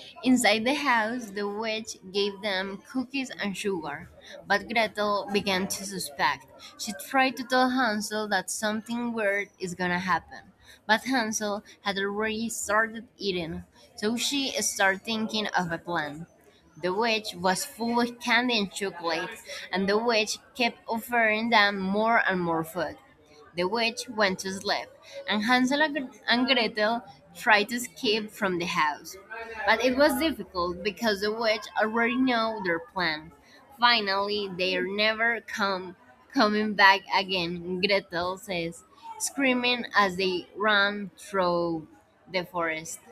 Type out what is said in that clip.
Inside the house, the witch gave them cookies and sugar, but Gretel began to suspect. She tried to tell Hansel that something weird is gonna happen, but Hansel had already started eating, so she started thinking of a plan. The witch was full of candy and chocolate, and the witch kept offering them more and more food. The witch went to sleep, and Hansel and Gretel tried to escape from the house. But it was difficult because the witch already knew their plan. Finally, they're never coming back again, Gretel says, screaming as they ran through the forest.